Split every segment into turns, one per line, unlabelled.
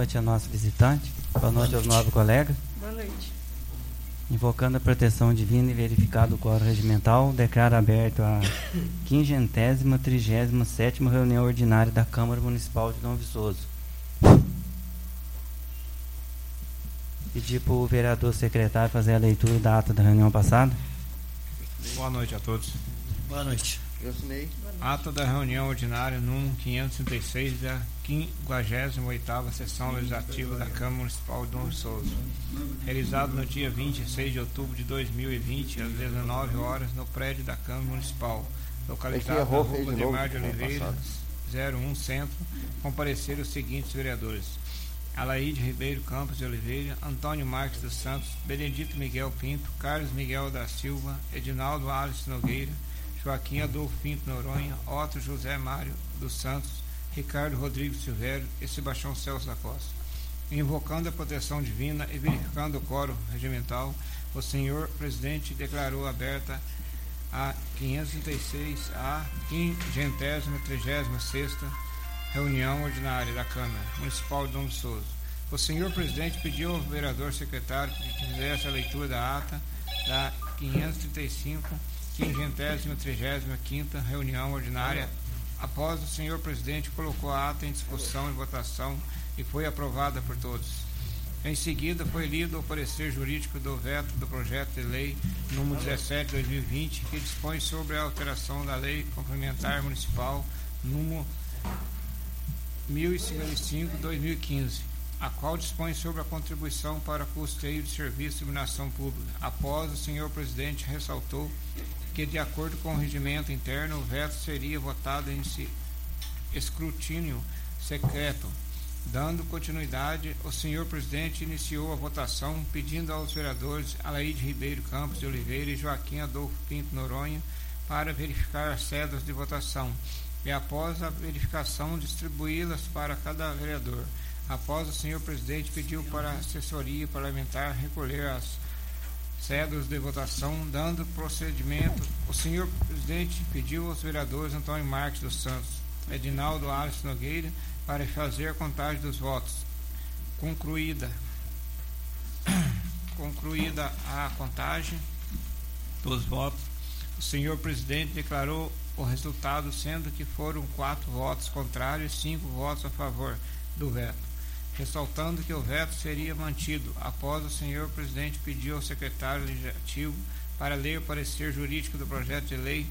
noite a nosso visitante, boa noite aos nobres colegas.
Boa noite.
Invocando a proteção divina e verificado o quórum regimental, declaro aberto a 537ª reunião ordinária da Câmara Municipal de Dom Viçoso. Pedir para o vereador secretário fazer a leitura da ata da reunião passada.
Boa noite a todos.
Boa noite.
Eu assinei.
Ata da reunião ordinária número 536 da 58ª Sessão Legislativa da Câmara Municipal de Dom Viçoso, realizado no dia 26 de outubro de 2020, às 19 horas, no prédio da Câmara Municipal, localizado na Rua Demar de Oliveira, 01 Centro. Compareceram os seguintes vereadores: Alaide Ribeiro Campos de Oliveira, Antônio Marques dos Santos, Benedito Miguel Pinto, Carlos Miguel da Silva, Edinaldo Alisson Nogueira, Joaquim Adolfo Pinto Noronha, Otto José Mário dos Santos, Ricardo Rodrigues Silvério e Sebastião Celso da Costa. Invocando a proteção divina e verificando o quórum regimental, o senhor presidente declarou aberta a 536ª reunião ordinária da Câmara Municipal de Dom Viçoso. O senhor presidente pediu ao vereador secretário que fizesse a leitura da ata da 535ª reunião ordinária. Após, o senhor presidente colocou a ata em discussão e votação e foi aprovada por todos. Em seguida, foi lido o parecer jurídico do veto do projeto de lei número 17/2020, que dispõe sobre a alteração da lei complementar municipal número 1055/2015, a qual dispõe sobre a contribuição para custeio de serviço de iluminação pública. Após, o senhor presidente ressaltou que, de acordo com o regimento interno, o veto seria votado em escrutínio secreto. Dando continuidade, o senhor presidente iniciou a votação, pedindo aos vereadores Alaide Ribeiro Campos de Oliveira e Joaquim Adolfo Pinto Noronha para verificar as cédulas de votação e, após a verificação, distribuí-las para cada vereador. Após, o senhor presidente pediu para a assessoria parlamentar recolher as cédulas de votação. Dando procedimento, o senhor presidente pediu aos vereadores Antônio Marques dos Santos, Edinaldo Alisson Nogueira, para fazer a contagem dos votos. Concluída a contagem dos votos, o senhor presidente declarou o resultado, sendo que foram 4 votos contrários e 5 votos a favor do veto, ressaltando que o veto seria mantido. Após, o senhor presidente pediu ao secretário legislativo para ler o parecer jurídico do projeto de lei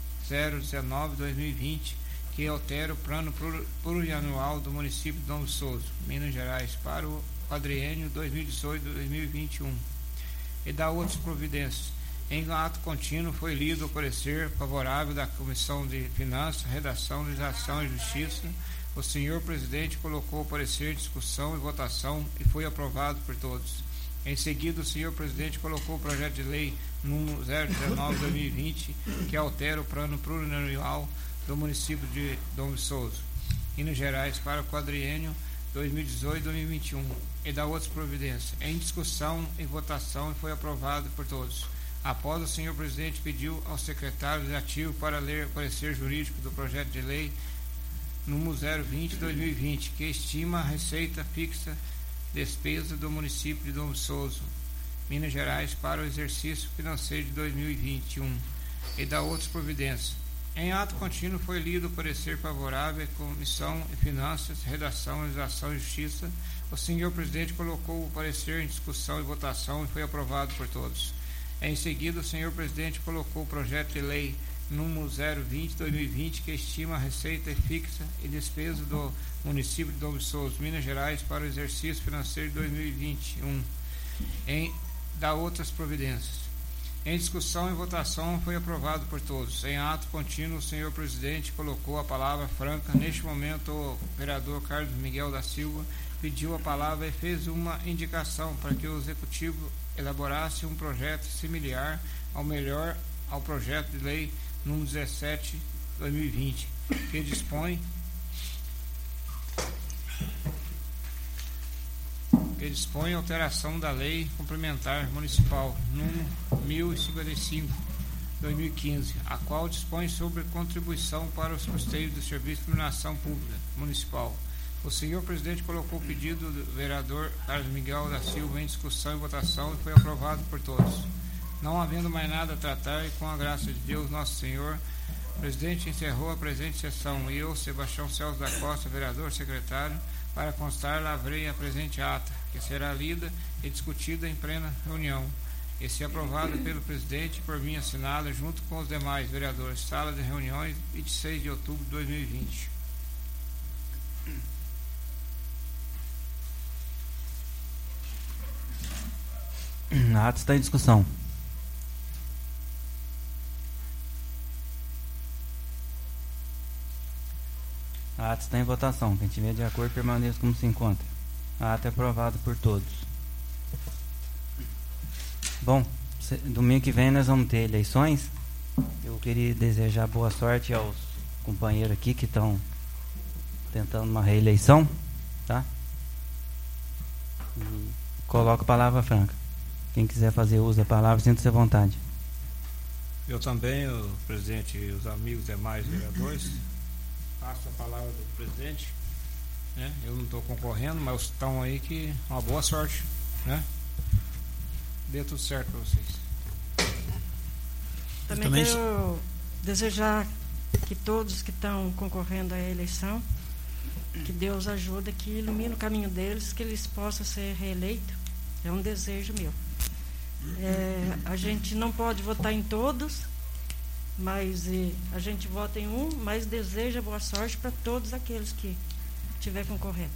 019/2020, que altera o plano plurianual do município de Dom Viçoso, Minas Gerais, para o quadriênio 2018-2021, e dá outras providências. Em ato contínuo foi lido o parecer favorável da Comissão de Finanças, Redação, Legislação e Justiça. O senhor presidente colocou o parecer em discussão e votação e foi aprovado por todos. Em seguida, o senhor presidente colocou o projeto de lei número 019/2020, que altera o plano plurianual do município de Dom Viçoso, Minas Gerais, para o quadriênio 2018-2021, e dá outras providências. Em discussão e votação, foi aprovado por todos. Após, o senhor presidente pediu ao secretário legislativo para ler o parecer jurídico do projeto de lei número 020/2020, que estima a receita fixa despesa do município de Dom Viçoso, Minas Gerais, para o exercício financeiro de 2021, e dá outras providências. Em ato contínuo foi lido o parecer favorável à Comissão de Finanças, Redação, Legislação e Justiça. O senhor presidente colocou o parecer em discussão e votação e foi aprovado por todos. Em seguida, o senhor presidente colocou o projeto de lei número 020/2020, que estima a receita fixa e despesa do município de Dom Viçoso, Minas Gerais, para o exercício financeiro de 2021, dá outras providências. Em discussão e votação foi aprovado por todos. Em ato contínuo, o senhor presidente colocou a palavra franca. Neste momento, o vereador Carlos Miguel da Silva pediu a palavra e fez uma indicação para que o executivo elaborasse um projeto similar ao projeto de lei número 17/2020, que dispõe a alteração da lei complementar municipal número 1055/2015, a qual dispõe sobre contribuição para os custeios do serviço de iluminação pública municipal. O senhor presidente colocou o pedido do vereador Carlos Miguel da Silva em discussão e votação e foi aprovado por todos. Não havendo mais nada a tratar e com a graça de Deus Nosso Senhor, o presidente encerrou a presente sessão e eu, Sebastião Celso da Costa, vereador secretário, para constar, lavrei a presente ata, que será lida e discutida em plena reunião, e se aprovada pelo presidente e por mim assinada junto com os demais vereadores. Sala de reuniões, 26 de outubro de 2020.
A ata está em discussão. A ata está em votação. Quem tiver de acordo, permaneça como se encontra. A ata é aprovada por todos. Bom, domingo que vem nós vamos ter eleições. Eu queria desejar boa sorte aos companheiros aqui que estão tentando uma reeleição, tá? E coloco a palavra franca. Quem quiser fazer uso da palavra, sinta-se à vontade.
Eu também, o presidente e os amigos demais vereadores, passo a palavra do presidente, né? Eu não estou concorrendo, mas estão aí, que uma boa sorte, né? Dê tudo certo para vocês.
Também quero desejar que todos que estão concorrendo à eleição, que Deus ajude, que ilumine o caminho deles, que eles possam ser reeleitos. É um desejo meu. A gente não pode votar em todos, mas a gente vota em um, mas deseja boa sorte para todos aqueles que estiver concorrendo.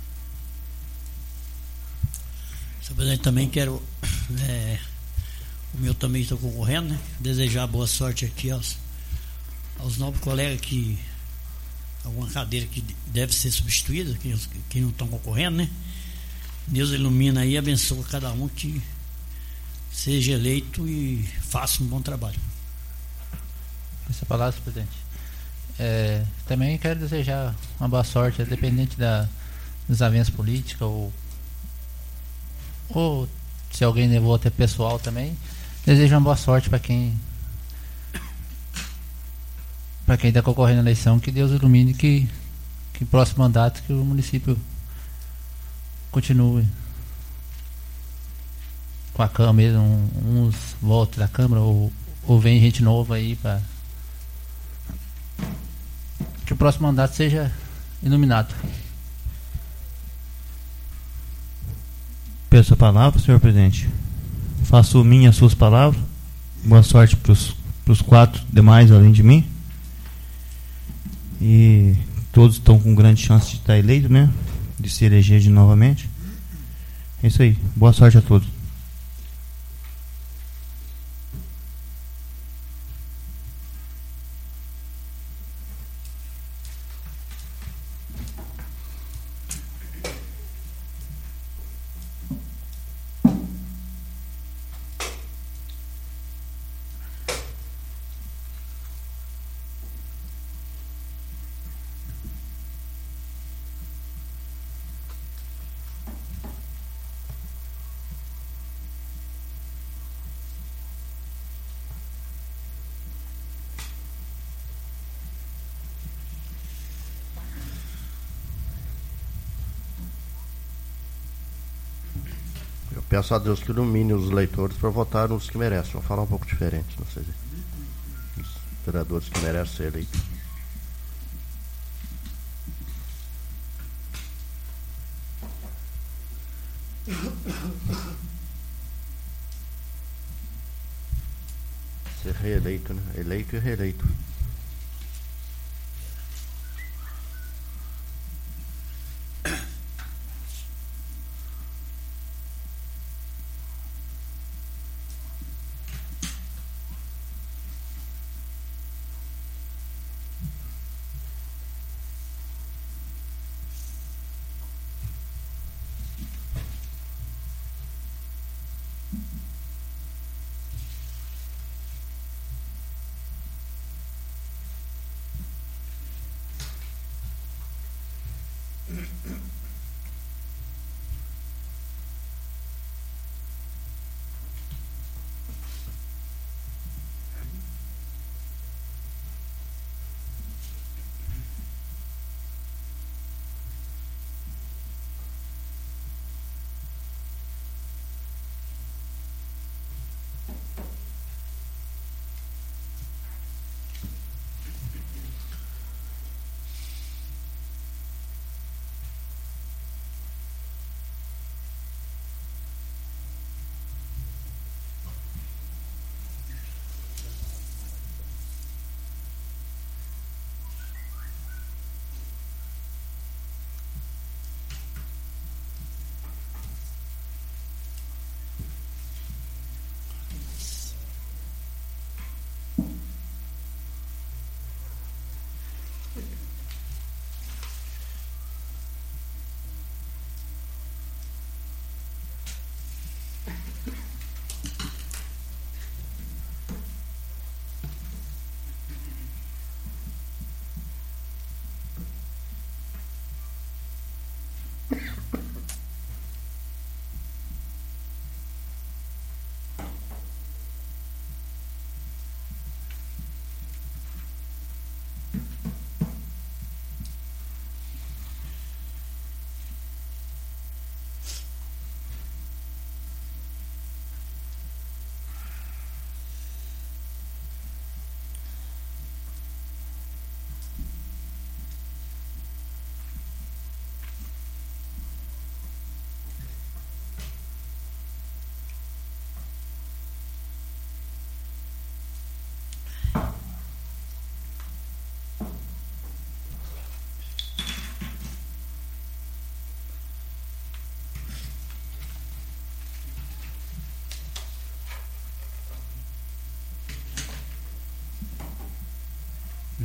Senhor presidente, também quero, o meu também estou concorrendo, né? Desejar boa sorte aqui aos novos colegas que alguma cadeira que deve ser substituída, que não estão concorrendo, né? Deus ilumina aí e abençoa cada um que seja eleito e faça um bom trabalho.
Essa palavra, senhor presidente. Também quero desejar uma boa sorte, independente dos avanços políticos ou se alguém levou até pessoal também. Desejo uma boa sorte para quem está concorrendo à eleição, que Deus ilumine, que próximo mandato que o município continue com a Câmara, uns voltam da Câmara ou vem gente nova aí para que o próximo mandato seja iluminado.
Peço a palavra, senhor presidente. Faço minhas suas palavras. Boa sorte para os 4 demais além de mim. E todos estão com grande chance de estar eleito, né? De se eleger de novamente. É isso aí. Boa sorte a todos.
Peço a Deus que ilumine os leitores para votar nos que merecem. Vou falar um pouco diferente, não sei. Os vereadores que merecem ser eleitos. Ser reeleito, né? Eleito e reeleito.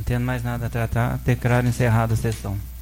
tendo mais nada a tratar, declaro encerrada a sessão.